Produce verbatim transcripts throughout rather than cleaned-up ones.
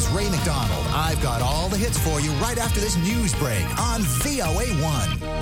is Ray McDonald. I've got all the hits for you right after this news break on V O A one.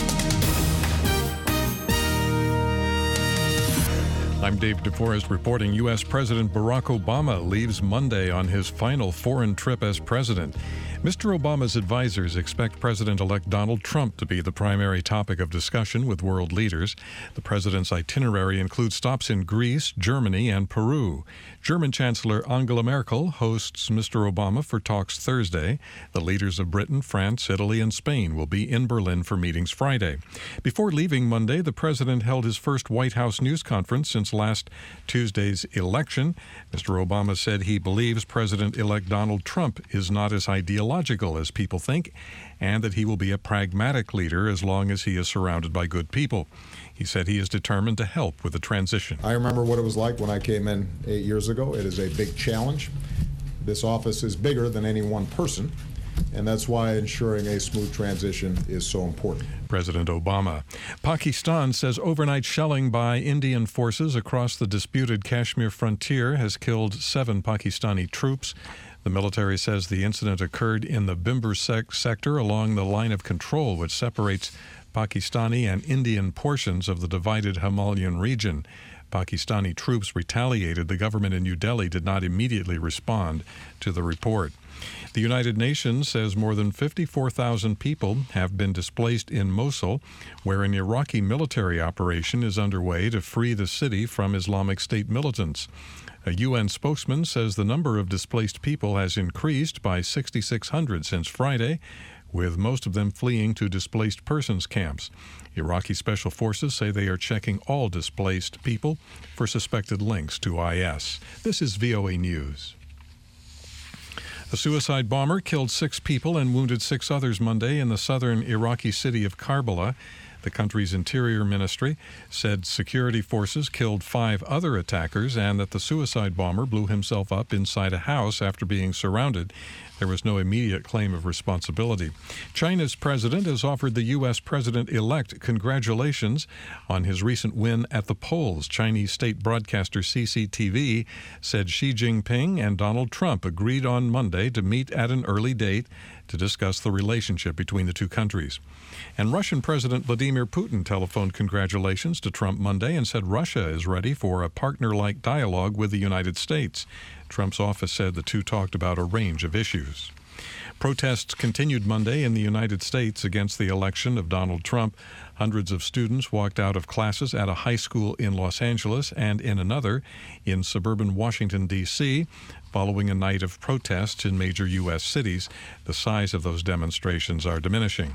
I'm Dave DeForest reporting U S. President Barack Obama leaves Monday on his final foreign trip as president. Mister Obama's advisors expect President-elect Donald Trump to be the primary topic of discussion with world leaders. The president's itinerary includes stops in Greece, Germany, and Peru. German Chancellor Angela Merkel hosts Mister Obama for talks Thursday. The leaders of Britain, France, Italy, and Spain will be in Berlin for meetings Friday. Before leaving Monday, the president held his first White House news conference since last Tuesday's election. Mister Obama said he believes President-elect Donald Trump is not as ideological as people think, and that he will be a pragmatic leader as long as he is surrounded by good people. He said he is determined to help with the transition. I remember what it was like when I came in eight years ago. It is a big challenge. This office is bigger than any one person, and that's why ensuring a smooth transition is so important. President Obama. Pakistan says overnight shelling by Indian forces across the disputed Kashmir frontier has killed seven Pakistani troops. The military says the incident occurred in the Bimber sec- sector along the line of control which separates Pakistani and Indian portions of the divided Himalayan region. Pakistani troops retaliated. The government in New Delhi did not immediately respond to the report. The United Nations says more than fifty-four thousand people have been displaced in Mosul, where an Iraqi military operation is underway to free the city from Islamic State militants. A U N spokesman says the number of displaced people has increased by six thousand six hundred since Friday, with most of them fleeing to displaced persons camps. Iraqi special forces say they are checking all displaced people for suspected links to I S. This is V O A News. A suicide bomber killed six people and wounded six others Monday in the southern Iraqi city of Karbala. The country's interior ministry said security forces killed five other attackers and that the suicide bomber blew himself up inside a house after being surrounded. There was no immediate claim of responsibility. China's president has offered the U S president-elect congratulations on his recent win at the polls. Chinese state broadcaster C C T V said Xi Jinping and Donald Trump agreed on Monday to meet at an early date to discuss the relationship between the two countries. And Russian President Vladimir Putin telephoned congratulations to Trump Monday and said Russia is ready for a partner-like dialogue with the United States. Trump's office said the two talked about a range of issues. Protests continued Monday in the United States against the election of Donald Trump. Hundreds of students walked out of classes at a high school in Los Angeles and in another in suburban Washington, D C, following a night of protests in major U S cities. The size of those demonstrations are diminishing.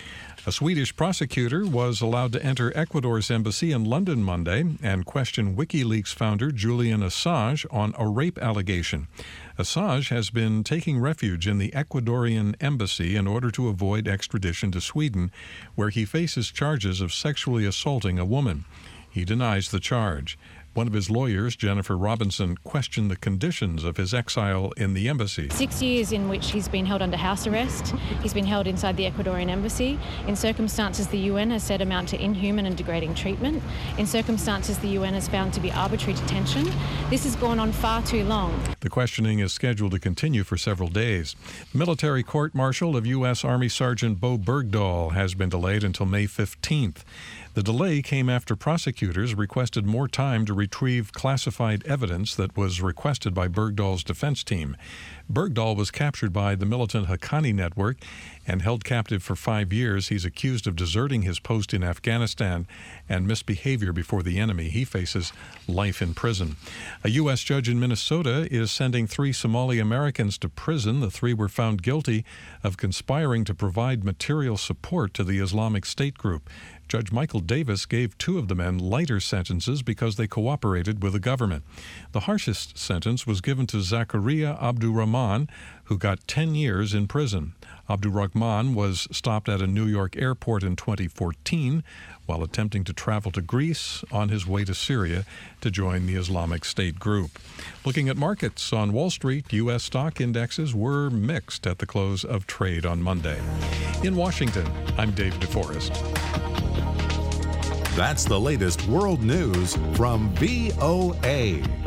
A Swedish prosecutor was allowed to enter Ecuador's embassy in London Monday and question WikiLeaks founder Julian Assange on a rape allegation. Assange has been taking refuge in the Ecuadorian embassy in order to avoid extradition to Sweden, where he faces charges of sexually assaulting a woman. He denies the charge. One of his lawyers, Jennifer Robinson, questioned the conditions of his exile in the embassy. Six years in which he's been held under house arrest. He's been held inside the Ecuadorian embassy in circumstances the U N has said amount to inhuman and degrading treatment, in circumstances the U N has found to be arbitrary detention. This has gone on far too long. The questioning is scheduled to continue for several days. The military court-martial of U S. Army Sergeant Bo Bergdahl has been delayed until May fifteenth. The delay came after prosecutors requested more time to retrieve classified evidence that was requested by Bergdahl's defense team. Bergdahl was captured by the militant Haqqani network and held captive for five years. He's accused of deserting his post in Afghanistan and misbehavior before the enemy. He faces life in prison. A U S judge in Minnesota is sending three Somali Americans to prison. The three were found guilty of conspiring to provide material support to the Islamic State group. Judge Michael Davis gave two of the men lighter sentences because they cooperated with the government. The harshest sentence was given to Zakaria Abdurrahman, who got ten years in prison. Abdurrahman was stopped at a New York airport in twenty fourteen while attempting to travel to Greece on his way to Syria to join the Islamic State group. Looking at markets on Wall Street, U S stock indexes were mixed at the close of trade on Monday. In Washington, I'm Dave DeForest. That's the latest world news from V O A.